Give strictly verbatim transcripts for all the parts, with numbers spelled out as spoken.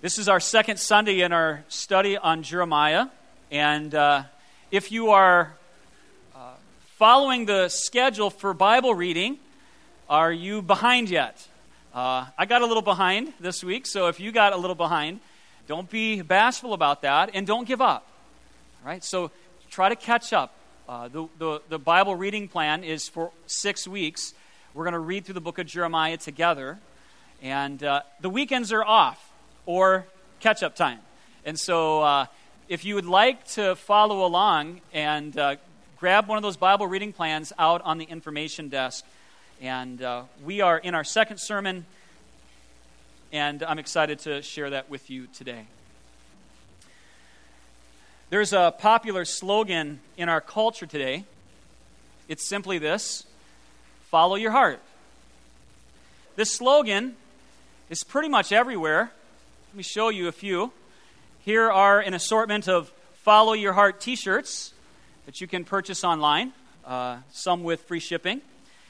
This is our second Sunday in our study on Jeremiah, and uh, if you are uh, following the schedule for Bible reading, are you behind yet? Uh, I got a little behind this week, so if you got a little behind, don't be bashful about that, and don't give up. All right, so try to catch up. Uh, the, the, the Bible reading plan is for six weeks. We're going to read through the book of Jeremiah together, and uh, the weekends are off, or catch-up time. And so uh, if you would like to follow along and uh, grab one of those Bible reading plans out on the information desk. And uh, we are in our second sermon, and I'm excited to share that with you today. There's a popular slogan in our culture today. It's simply this: follow your heart. This slogan is pretty much everywhere. Let me show you a few. Here are an assortment of Follow Your Heart t-shirts that you can purchase online, uh, some with free shipping.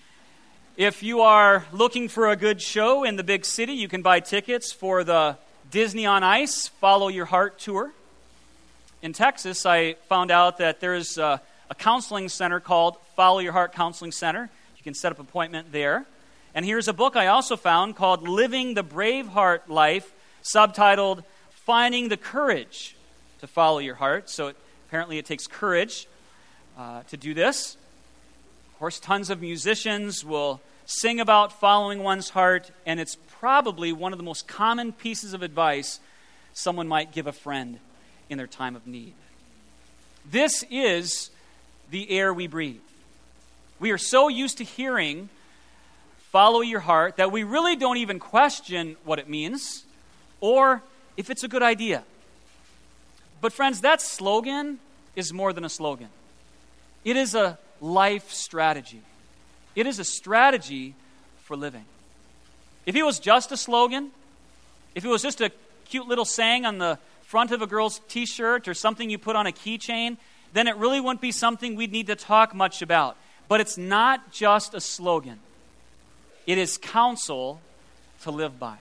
If you are looking for a good show in the big city, you can buy tickets for the Disney on Ice Follow Your Heart tour. In Texas, I found out that there's a, a counseling center called Follow Your Heart Counseling Center. You can set up an appointment there. And here's a book I also found called Living the Braveheart Life, subtitled Finding the Courage to Follow Your Heart. So it, apparently it takes courage uh, to do this. Of course, tons of musicians will sing about following one's heart, and it's probably one of the most common pieces of advice someone might give a friend in their time of need. This is the air we breathe. We are so used to hearing follow your heart that we really don't even question what it means or if it's a good idea. But friends, that slogan is more than a slogan. It is a life strategy. It is a strategy for living. If it was just a slogan, if it was just a cute little saying on the front of a girl's t-shirt or something you put on a keychain, then it really wouldn't be something we'd need to talk much about. But it's not just a slogan. It is counsel to live by.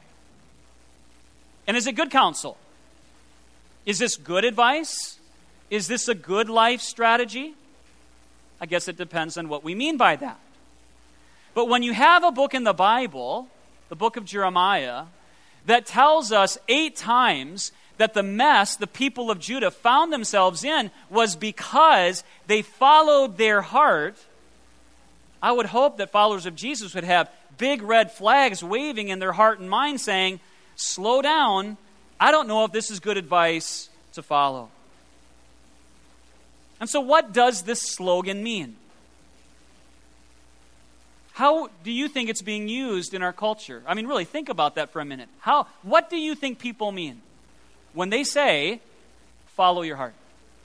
And is it good counsel? Is this good advice? Is this a good life strategy? I guess it depends on what we mean by that. But when you have a book in the Bible, the book of Jeremiah, that tells us eight times that the mess the people of Judah found themselves in was because they followed their heart, I would hope that followers of Jesus would have big red flags waving in their heart and mind saying, slow down, I don't know if this is good advice to follow. And so what does this slogan mean? How do you think it's being used in our culture? I mean, really, think about that for a minute. How? What do you think people mean when they say, follow your heart?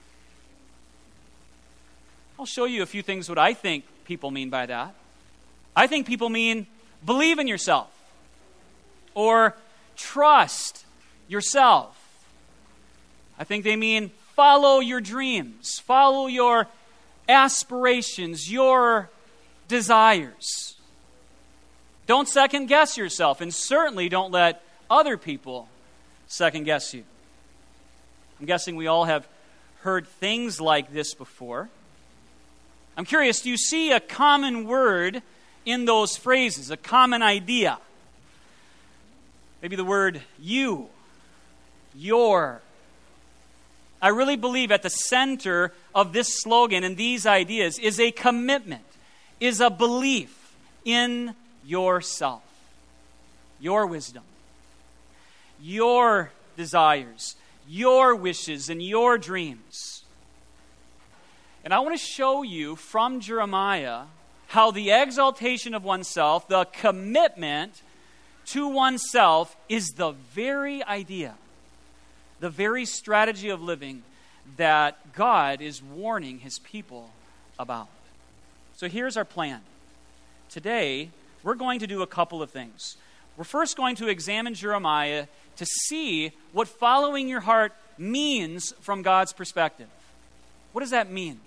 I'll show you a few things what I think people mean by that. I think people mean believe in yourself or trust yourself. I think they mean follow your dreams, follow your aspirations, your desires. Don't second guess yourself, and certainly don't let other people second guess you. I'm guessing we all have heard things like this before. I'm curious, do you see a common word in those phrases, a common idea? Maybe the word you, your. I really believe at the center of this slogan and these ideas is a commitment, is a belief in yourself, your wisdom, your desires, your wishes, and your dreams. And I want to show you from Jeremiah how the exaltation of oneself, the commitment to oneself, is the very idea, the very strategy of living that God is warning his people about. So here's our plan. Today, we're going to do a couple of things. We're first going to examine Jeremiah to see what following your heart means from God's perspective. What does that mean?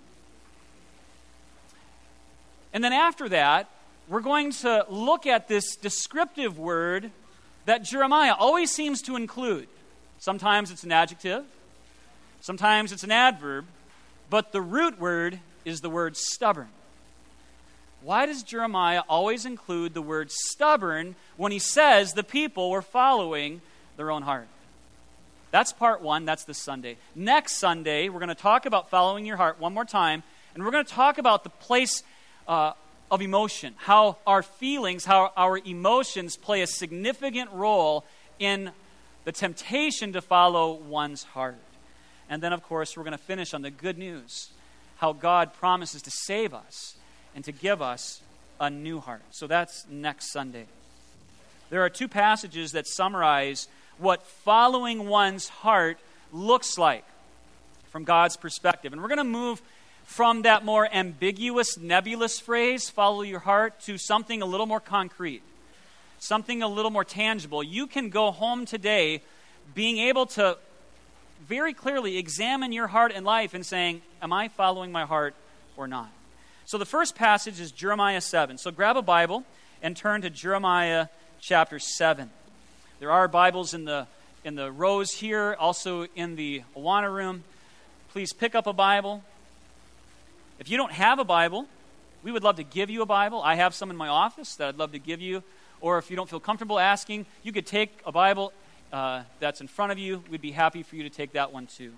And then after that, we're going to look at this descriptive word that Jeremiah always seems to include. Sometimes it's an adjective. Sometimes it's an adverb. But the root word is the word stubborn. Why does Jeremiah always include the word stubborn when he says the people were following their own heart? That's part one. That's this Sunday. Next Sunday, we're going to talk about following your heart one more time. And we're going to talk about the place uh, of emotion, how our feelings, how our emotions play a significant role in the temptation to follow one's heart. And then, of course, we're going to finish on the good news, how God promises to save us and to give us a new heart. So that's next Sunday. There are two passages that summarize what following one's heart looks like from God's perspective. And we're going to move from that more ambiguous, nebulous phrase, follow your heart, to something a little more concrete, something a little more tangible. You can go home today being able to very clearly examine your heart and life and saying, am I following my heart or not? So the first passage is Jeremiah seven. So grab a Bible and turn to Jeremiah chapter seven. There are Bibles in the in the rows here, also in the Awana room. Please pick up a Bible. If you don't have a Bible, we would love to give you a Bible. I have some in my office that I'd love to give you. Or if you don't feel comfortable asking, you could take a Bible uh, that's in front of you. We'd be happy for you to take that one too.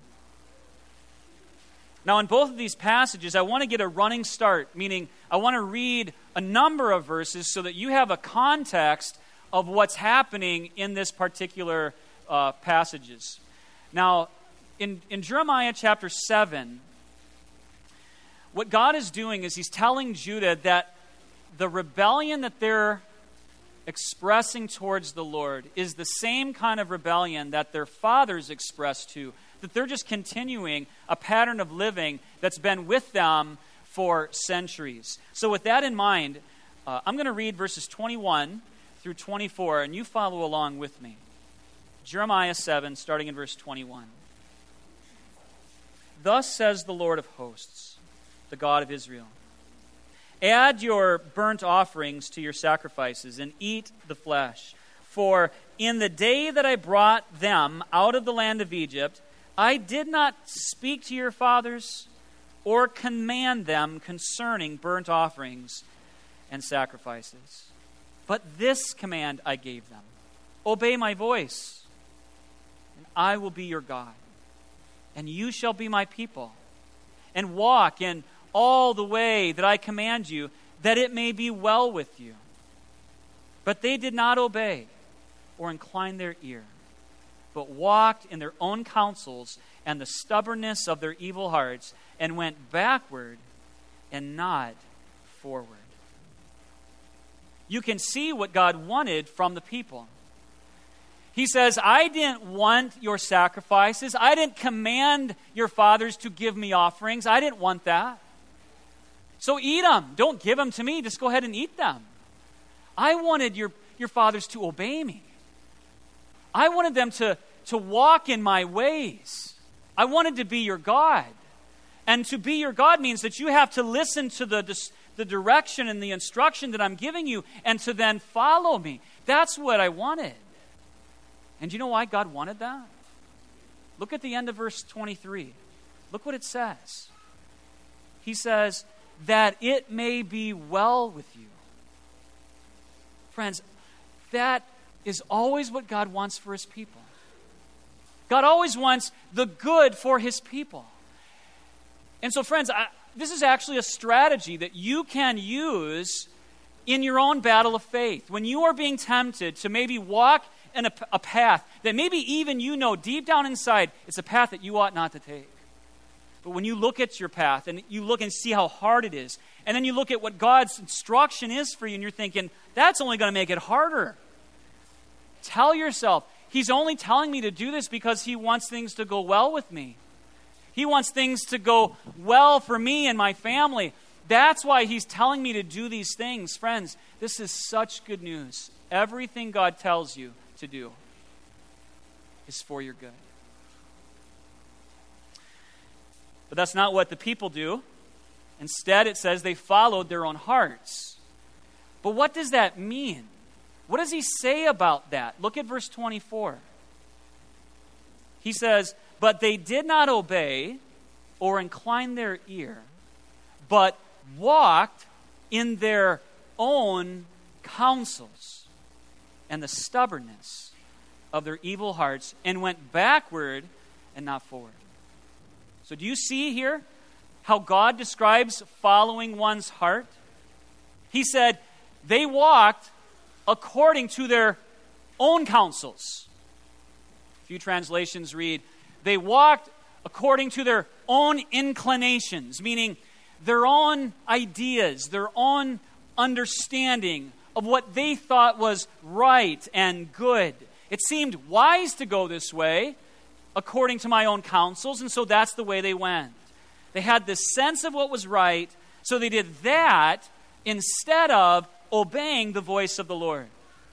Now, in both of these passages, I want to get a running start, meaning I want to read a number of verses so that you have a context of what's happening in this particular uh, passages. Now, in, in Jeremiah chapter seven, what God is doing is he's telling Judah that the rebellion that they're expressing towards the Lord is the same kind of rebellion that their fathers expressed to, that they're just continuing a pattern of living that's been with them for centuries. So with that in mind, uh, I'm going to read verses twenty-one through twenty-four, and you follow along with me. Jeremiah seven, starting in verse twenty-one. Thus says the Lord of hosts, the God of Israel, add your burnt offerings to your sacrifices and eat the flesh. For in the day that I brought them out of the land of Egypt, I did not speak to your fathers or command them concerning burnt offerings and sacrifices. But this command I gave them: obey my voice, and I will be your God, and you shall be my people, and walk in all the way that I command you, that it may be well with you. But they did not obey or incline their ear, but walked in their own counsels and the stubbornness of their evil hearts, and went backward and not forward. You can see what God wanted from the people. He says, I didn't want your sacrifices. I didn't command your fathers to give me offerings. I didn't want that. So eat them. Don't give them to me. Just go ahead and eat them. I wanted your, your fathers to obey me. I wanted them to, to walk in my ways. I wanted to be your God. And to be your God means that you have to listen to the, the direction and the instruction that I'm giving you and to then follow me. That's what I wanted. And you know why God wanted that? Look at the end of verse twenty-three. Look what it says. He says, that it may be well with you. Friends, that is always what God wants for his people. God always wants the good for his people. And so, friends, I, this is actually a strategy that you can use in your own battle of faith. When you are being tempted to maybe walk in a, a path that maybe even you know deep down inside it's a path that you ought not to take. But when you look at your path and you look and see how hard it is, and then you look at what God's instruction is for you and you're thinking, that's only going to make it harder. Tell yourself, he's only telling me to do this because he wants things to go well with me. He wants things to go well for me and my family. That's why he's telling me to do these things. Friends, this is such good news. Everything God tells you to do is for your good. But that's not what the people do. Instead, it says they followed their own hearts. But what does that mean? What does he say about that? Look at verse twenty-four. He says, but they did not obey or incline their ear, but walked in their own counsels and the stubbornness of their evil hearts, and went backward and not forward. So do you see here how God describes following one's heart? He said, they walked according to their own counsels. A few translations read, they walked according to their own inclinations, meaning their own ideas, their own understanding of what they thought was right and good. It seemed wise to go this way according to my own counsels, and so that's the way they went. They had this sense of what was right, so they did that instead of obeying the voice of the Lord.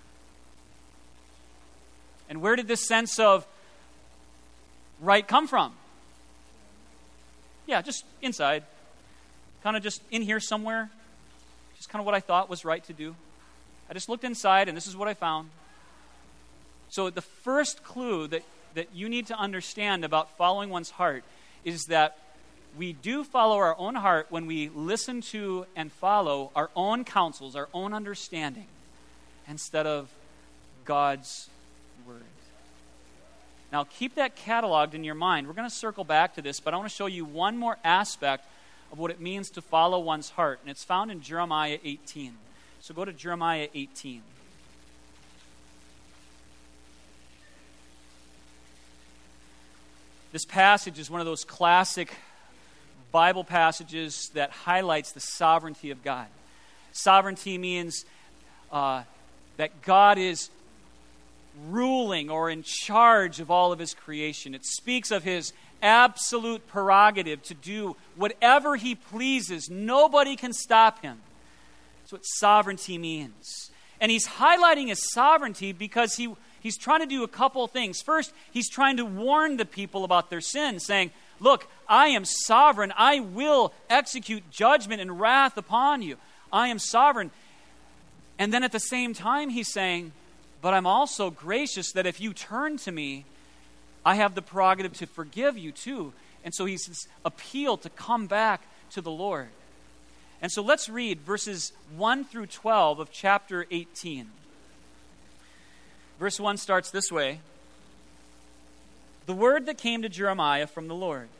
And where did this sense of right come from? Yeah, just inside. Kind of just in here somewhere. Just kind of what I thought was right to do. I just looked inside, and this is what I found. So the first clue that, that you need to understand about following one's heart is that we do follow our own heart when we listen to and follow our own counsels, our own understanding, instead of God's word. Now, keep that cataloged in your mind. We're going to circle back to this, but I want to show you one more aspect of what it means to follow one's heart, and it's found in Jeremiah eighteen. So go to Jeremiah eighteen. This passage is one of those classic Bible passages that highlights the sovereignty of God. Sovereignty means uh, that God is ruling or in charge of all of his creation. It speaks of his absolute prerogative to do whatever he pleases. Nobody can stop him. That's what sovereignty means. And he's highlighting his sovereignty because he, he's trying to do a couple of things. First, he's trying to warn the people about their sin, saying, look, I am sovereign. I will execute judgment and wrath upon you. I am sovereign. And then at the same time, he's saying, but I'm also gracious that if you turn to me, I have the prerogative to forgive you too. And so he's appealed to come back to the Lord. And so let's read verses one through twelve of chapter eighteen. Verse one starts this way. The word that came to Jeremiah from the Lord.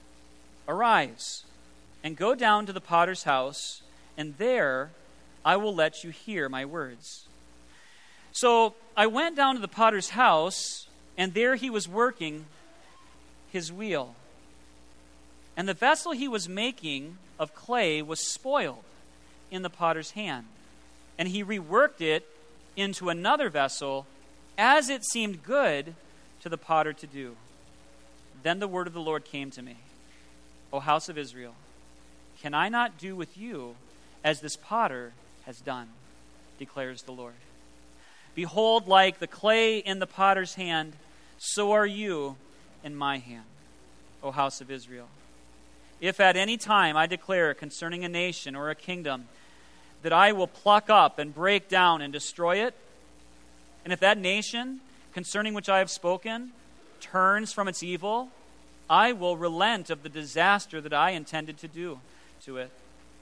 Arise and go down to the potter's house, and there I will let you hear my words. So I went down to the potter's house, and there he was working his wheel. And the vessel he was making of clay was spoiled in the potter's hand. And he reworked it into another vessel as it seemed good to the potter to do. Then the word of the Lord came to me. O house of Israel, can I not do with you as this potter has done, declares the Lord. Behold, like the clay in the potter's hand, so are you in my hand, O house of Israel. If at any time I declare concerning a nation or a kingdom that I will pluck up and break down and destroy it, and if that nation, concerning which I have spoken, turns from its evil, I will relent of the disaster that I intended to do to it.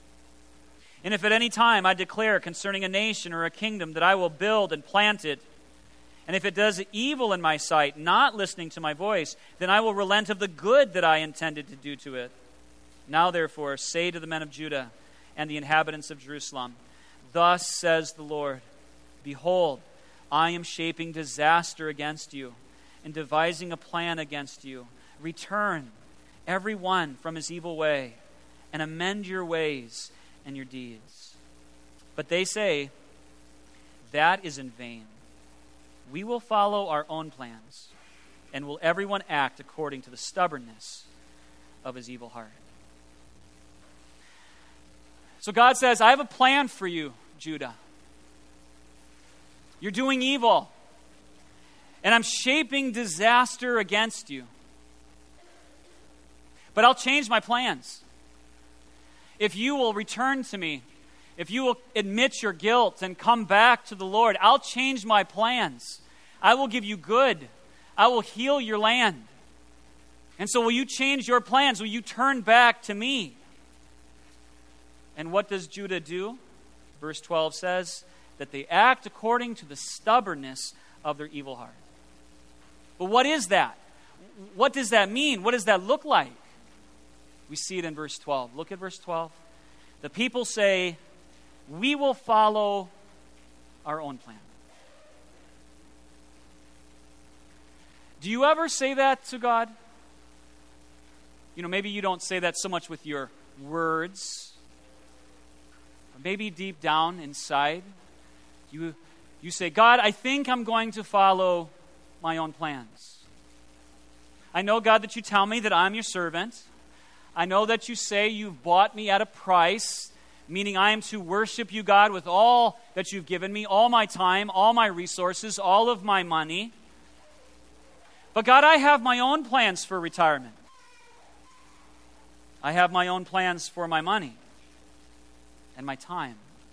And if at any time I declare concerning a nation or a kingdom that I will build and plant it, and if it does evil in my sight, not listening to my voice, then I will relent of the good that I intended to do to it. Now therefore, say to the men of Judah and the inhabitants of Jerusalem, thus says the Lord, behold, I am shaping disaster against you and devising a plan against you. Return, every one from his evil way, and amend your ways and your deeds. But they say, that is in vain. We will follow our own plans, and will everyone act according to the stubbornness of his evil heart. So God says, I have a plan for you, Judah. You're doing evil, and I'm shaping disaster against you. But I'll change my plans. If you will return to me, if you will admit your guilt and come back to the Lord, I'll change my plans. I will give you good. I will heal your land. And so will you change your plans? Will you turn back to me? And what does Judah do? Verse twelve says that they act according to the stubbornness of their evil heart. But what is that? What does that mean? What does that look like? We see it in verse twelve. Look at verse twelve. The people say, we will follow our own plan. Do you ever say that to God? You know, maybe you don't say that so much with your words. Or maybe deep down inside, you, you say, God, I think I'm going to follow my own plans. I know, God, that you tell me that I'm your servant. I know that you say you've bought me at a price, meaning I am to worship you, God, with all that you've given me, all my time, all my resources, all of my money. But God, I have my own plans for retirement. I have my own plans for my money and my time.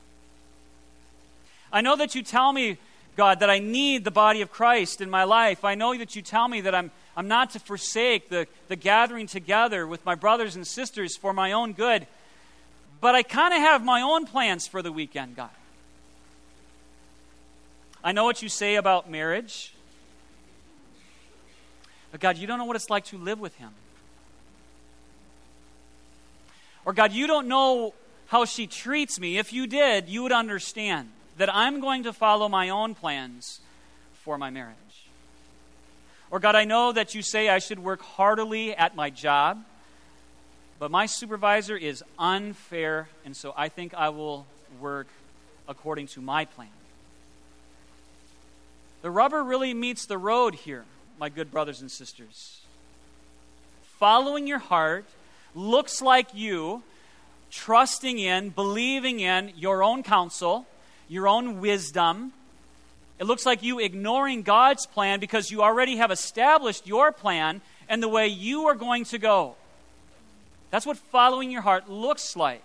I know that you tell me, God, that I need the body of Christ in my life. I know that you tell me that I'm I'm not to forsake the, the gathering together with my brothers and sisters for my own good. But I kind of have my own plans for the weekend, God. I know what you say about marriage. But God, you don't know what it's like to live with him. Or God, you don't know how she treats me. If you did, you would understand that I'm going to follow my own plans for my marriage. Or God, I know that you say I should work heartily at my job, but my supervisor is unfair, and so I think I will work according to my plan. The rubber really meets the road here, my good brothers and sisters. Following your heart looks like you trusting in, believing in your own counsel, your own wisdom. It looks like you ignoring God's plan because you already have established your plan and the way you are going to go. That's what following your heart looks like.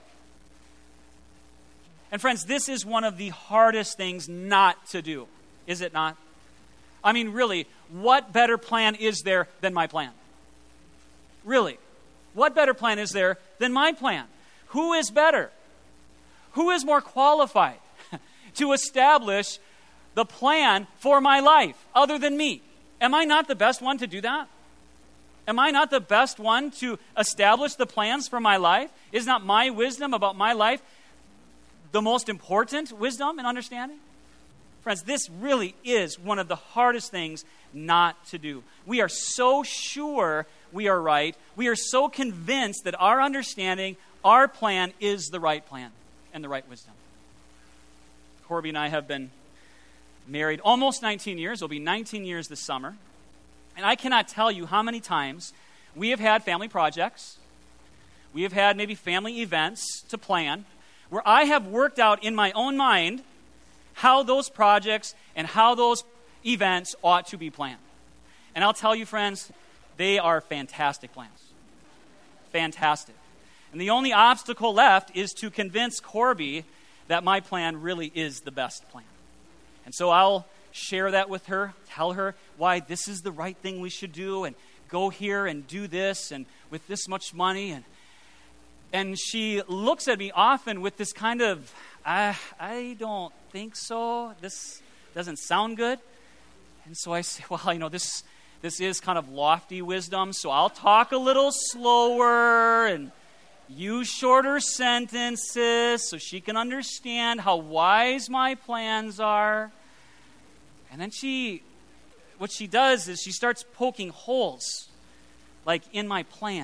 And friends, this is one of the hardest things not to do, is it not? I mean, really, what better plan is there than my plan? Really, what better plan is there than my plan? Who is better? Who is more qualified to establish the plan for my life other than me? Am I not the best one to do that? Am I not the best one to establish the plans for my life? Is not my wisdom about my life the most important wisdom and understanding? Friends, this really is one of the hardest things not to do. We are so sure we are right. We are so convinced that our understanding, our plan is the right plan and the right wisdom. Corby and I have been married almost nineteen years. It'll be nineteen years this summer. And I cannot tell you how many times we have had family projects. We have had maybe family events to plan where I have worked out in my own mind how those projects and how those events ought to be planned. And I'll tell you, friends, they are fantastic plans. Fantastic. And the only obstacle left is to convince Corby that my plan really is the best plan. And so I'll share that with her, tell her why this is the right thing we should do, and go here and do this, and with this much money. And and she looks at me often with this kind of, I, I don't think so. This doesn't sound good. And so I say, well, you know, this this is kind of lofty wisdom, so I'll talk a little slower and use shorter sentences so she can understand how wise my plans are. And then she, what she does is she starts poking holes, like in my plan.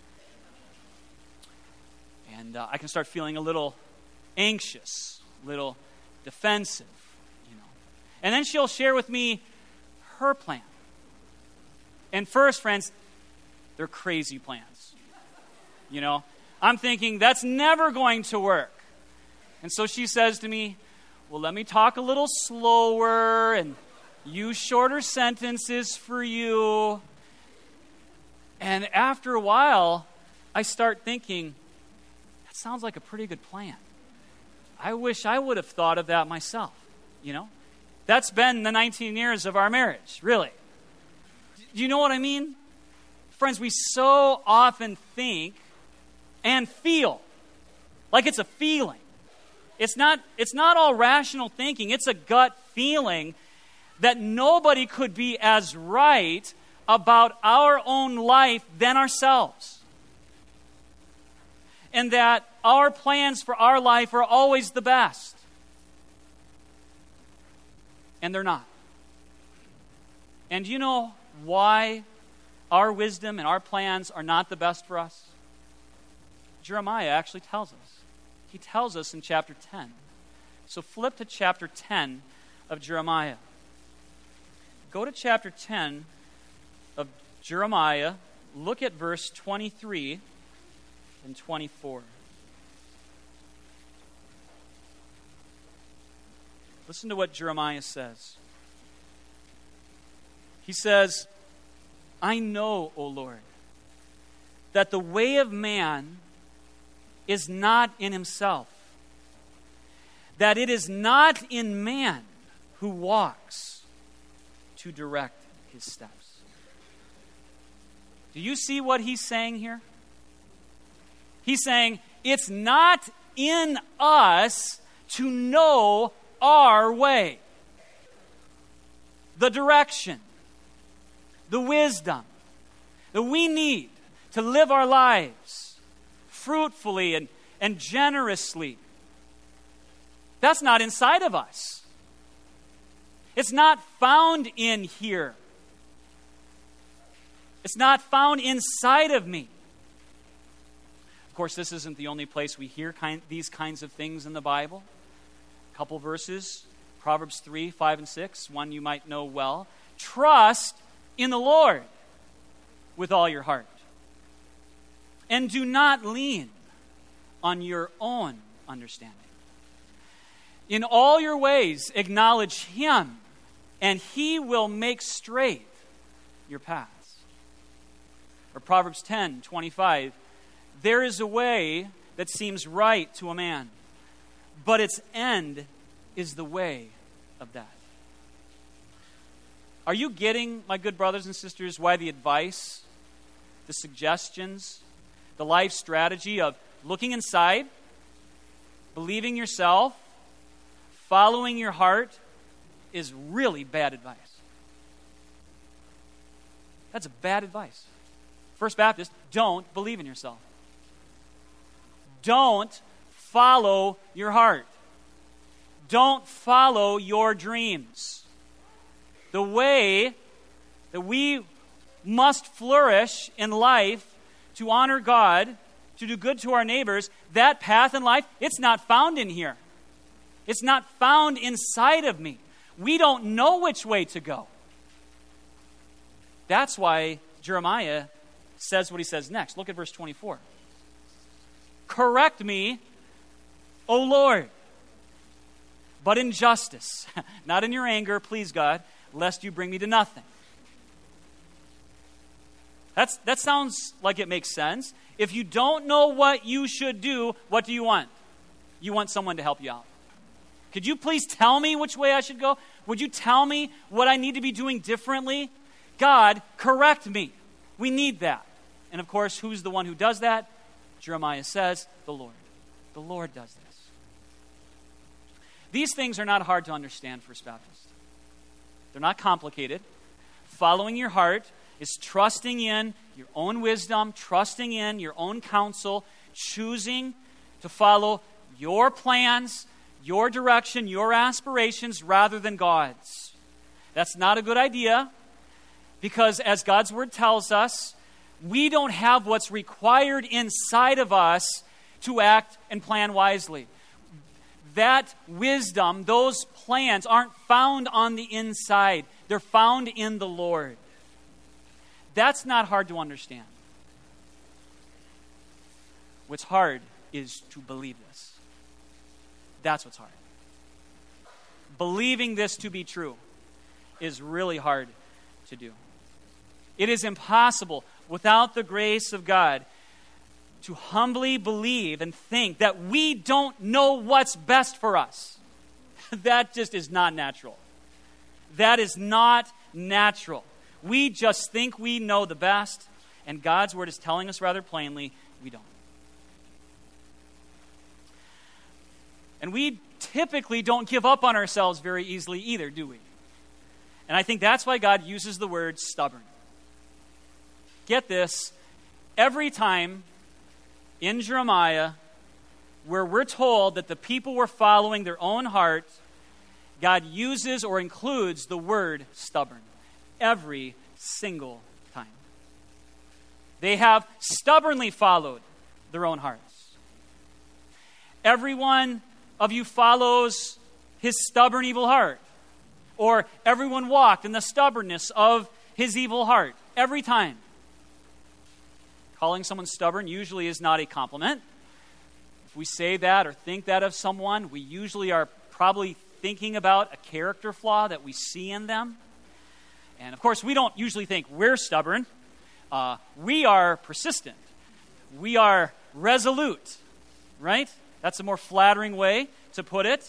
And uh, I can start feeling a little anxious, a little defensive, you know. And then she'll share with me her plan. And first, friends, they're crazy plans. You know, I'm thinking that's never going to work. And so she says to me, well, let me talk a little slower and use shorter sentences for you. And after a while, I start thinking, that sounds like a pretty good plan. I wish I would have thought of that myself, you know? That's been the nineteen years of our marriage, really. Do you know what I mean? Friends, we so often think and feel like it's a feeling. It's not, it's not all rational thinking. It's a gut feeling that nobody could be as right about our own life than ourselves. And that our plans for our life are always the best. And they're not. And you know why our wisdom and our plans are not the best for us? Jeremiah actually tells us. He tells us in chapter ten. So flip to chapter ten of Jeremiah. Go to chapter ten of Jeremiah. Look at verse twenty-three and twenty-four. Listen to what Jeremiah says. He says, I know, O Lord, that the way of man is not in himself, that it is not in man who walks to direct his steps. Do you see what he's saying here? He's saying it's not in us to know our way, the direction, the wisdom that we need to live our lives fruitfully and, and generously. That's not inside of us. It's not found in here. It's not found inside of me. Of course, this isn't the only place we hear kind, these kinds of things in the Bible. A couple verses, Proverbs three, five, and six, one you might know well. Trust in the Lord with all your heart. And do not lean on your own understanding. In all your ways, acknowledge Him, and He will make straight your paths. Or Proverbs ten, twenty-five, there is a way that seems right to a man, but its end is the way of death. Are you getting, my good brothers and sisters, why the advice, the suggestions, the life strategy of looking inside, believing yourself, following your heart is really bad advice? That's a bad advice. First Baptist, don't believe in yourself. Don't follow your heart. Don't follow your dreams. The way that we must flourish in life to honor God, to do good to our neighbors, that path in life, it's not found in here. It's not found inside of me. We don't know which way to go. That's why Jeremiah says what he says next. Look at verse twenty-four. Correct me, O Lord, but in justice, not in your anger, please God, lest you bring me to nothing. That's, that sounds like it makes sense. If you don't know what you should do, what do you want? You want someone to help you out. Could you please tell me which way I should go? Would you tell me what I need to be doing differently? God, correct me. We need that. And of course, who's the one who does that? Jeremiah says, the Lord. The Lord does this. These things are not hard to understand, First Baptist. They're not complicated. Following your heart is trusting in your own wisdom, trusting in your own counsel, choosing to follow your plans, your direction, your aspirations rather than God's. That's not a good idea because, as God's Word tells us, we don't have what's required inside of us to act and plan wisely. That wisdom, those plans aren't found on the inside. They're found in the Lord. That's not hard to understand. What's hard is to believe this. That's what's hard. Believing this to be true is really hard to do. It is impossible without the grace of God to humbly believe and think that we don't know what's best for us. That just is not natural. That is not natural. We just think we know the best, And God's word is telling us rather plainly, we don't. And we typically don't give up on ourselves very easily either, do we? And I think that's why God uses the word stubborn. Get this, every time in Jeremiah where we're told that the people were following their own heart, God uses or includes the word stubborn every single time. They have stubbornly followed their own hearts. Everyone of you follows his stubborn evil heart. Or everyone walked in the stubbornness of his evil heart. Every time. Calling someone stubborn usually is not a compliment. If we say that or think that of someone, we usually are probably thinking about a character flaw that we see in them. And of course, we don't usually think we're stubborn. Uh, we are persistent. We are resolute, right? That's a more flattering way to put it.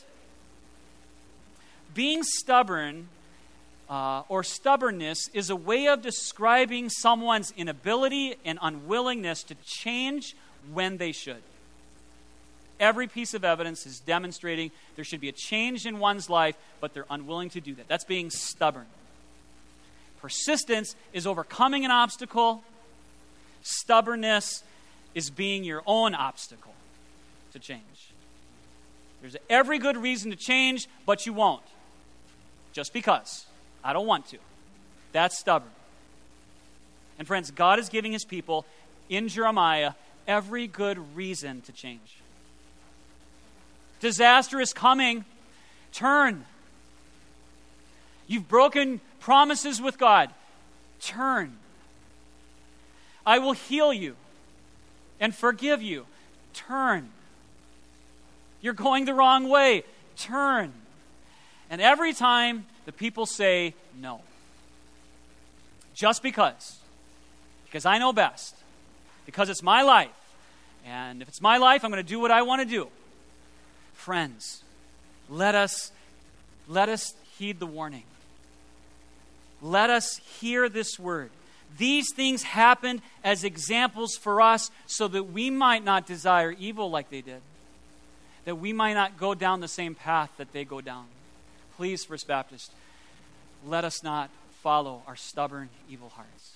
Being stubborn uh, or stubbornness is a way of describing someone's inability and unwillingness to change when they should. Every piece of evidence is demonstrating there should be a change in one's life, but they're unwilling to do that. That's being stubborn. Persistence is overcoming an obstacle. Stubbornness is being your own obstacle to change. There's every good reason to change, but you won't. Just because. I don't want to. That's stubborn. And friends, God is giving his people in Jeremiah every good reason to change. Disaster is coming. Turn. You've broken promises with God. Turn. I will heal you and forgive you. Turn. You're going the wrong way. Turn. And every time the people say no. Just because. Because I know best. Because it's my life. And if it's my life, I'm going to do what I want to do. Friends, let us, let us heed the warning. Let us hear this word. These things happened as examples for us so that we might not desire evil like they did. That we might not go down the same path that they go down. Please, First Baptist, let us not follow our stubborn, evil hearts.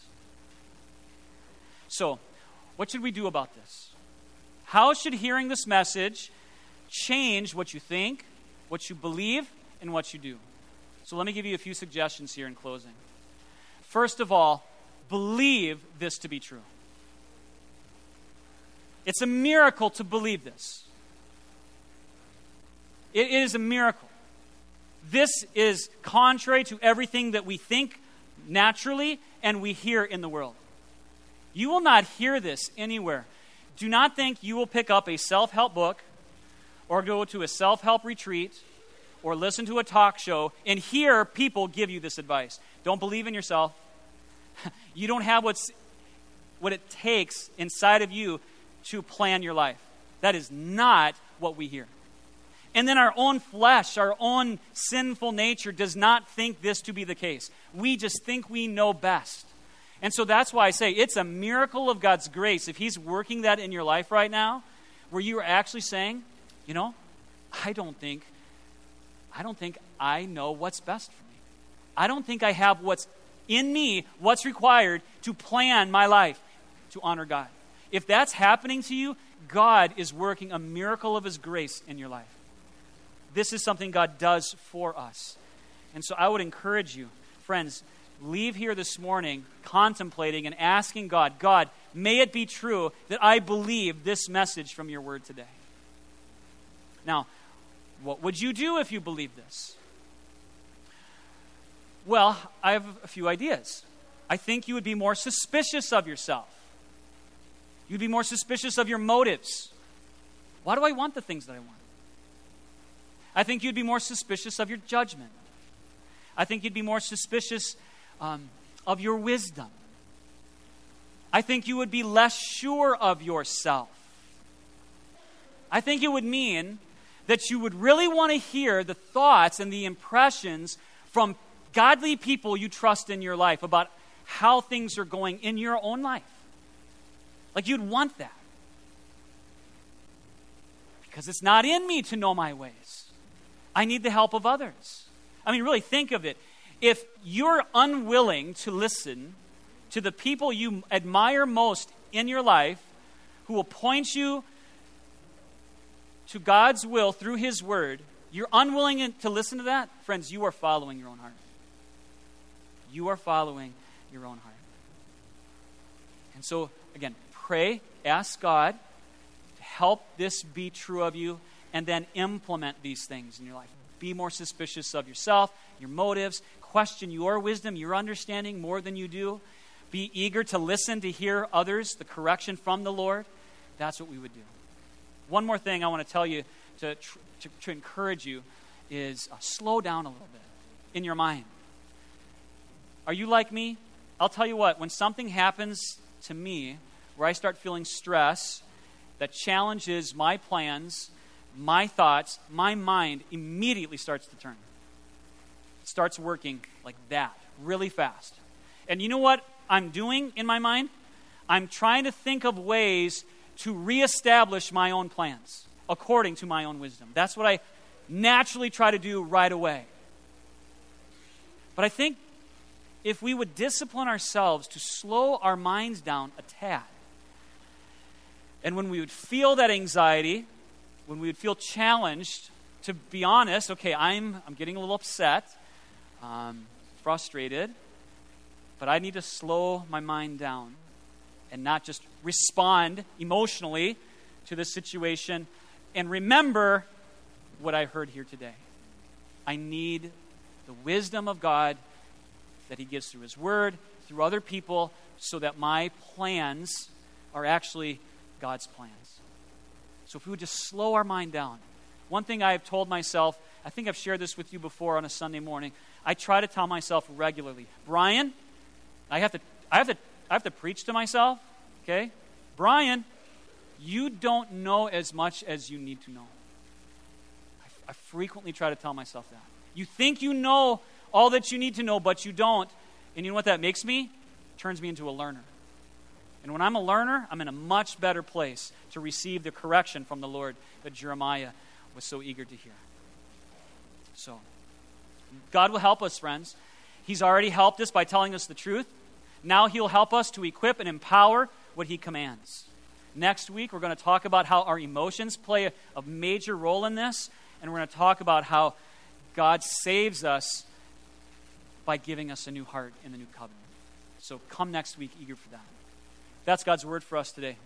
So, what should we do about this? How should hearing this message change what you think, what you believe, and what you do? So let me give you a few suggestions here in closing. First of all, believe this to be true. It's a miracle to believe this. It is a miracle. This is contrary to everything that we think naturally and we hear in the world. You will not hear this anywhere. Do not think you will pick up a self-help book or go to a self-help retreat or listen to a talk show and hear people give you this advice. Don't believe in yourself. You don't have what's, what it takes inside of you to plan your life. That is not what we hear. And then our own flesh, our own sinful nature does not think this to be the case. We just think we know best. And so that's why I say it's a miracle of God's grace if he's working that in your life right now, where you are actually saying, you know, I don't think, I don't think I know what's best for me. I don't think I have what's in me, what's required to plan my life to honor God. If that's happening to you, God is working a miracle of his grace in your life. This is something God does for us. And so I would encourage you, friends, leave here this morning contemplating and asking God, God, may it be true that I believe this message from your word today. Now, what would you do if you believed this? Well, I have a few ideas. I think you would be more suspicious of yourself. You'd be more suspicious of your motives. Why do I want the things that I want? I think you'd be more suspicious of your judgment. I think you'd be more suspicious um, of your wisdom. I think you would be less sure of yourself. I think it would mean that you would really want to hear the thoughts and the impressions from godly people you trust in your life about how things are going in your own life. Like you'd want that. Because it's not in me to know my ways. I need the help of others. I mean, really think of it. If you're unwilling to listen to the people you admire most in your life, who will point you to God's will through His Word, you're unwilling to listen to that, friends, you are following your own heart. You are following your own heart. And so, again, pray, ask God to help this be true of you, and then implement these things in your life. Be more suspicious of yourself, your motives, question your wisdom, your understanding more than you do. Be eager to listen, to hear others, the correction from the Lord. That's what we would do. One more thing I want to tell you to, to, to encourage you is uh, slow down a little bit in your mind. Are you like me? I'll tell you what, when something happens to me where I start feeling stress that challenges my plans, my thoughts, my mind immediately starts to turn. It starts working like that, really fast. And you know what I'm doing in my mind? I'm trying to think of ways to reestablish my own plans according to my own wisdom. That's what I naturally try to do right away. But I think if we would discipline ourselves to slow our minds down a tad, and when we would feel that anxiety, when we would feel challenged, to be honest, okay, I'm I'm getting a little upset, um, frustrated, but I need to slow my mind down and not just respond emotionally to the situation, and remember what I heard here today. I need the wisdom of God that He gives through His Word, through other people, so that my plans are actually God's plans. So if we would just slow our mind down. One thing I have told myself, I think I've shared this with you before on a Sunday morning, I try to tell myself regularly, Brian, I have to I have to I have to preach to myself, okay? Brian, you don't know as much as you need to know. I, I frequently try to tell myself that. You think you know all that you need to know, but you don't. And you know what that makes me? It turns me into a learner. And when I'm a learner, I'm in a much better place to receive the correction from the Lord that Jeremiah was so eager to hear. So, God will help us, friends. He's already helped us by telling us the truth. Now He'll help us to equip and empower what He commands. Next week, we're going to talk about how our emotions play a, a major role in this, and we're going to talk about how God saves us by giving us a new heart in the new covenant. So come next week eager for that. That's God's word for us today.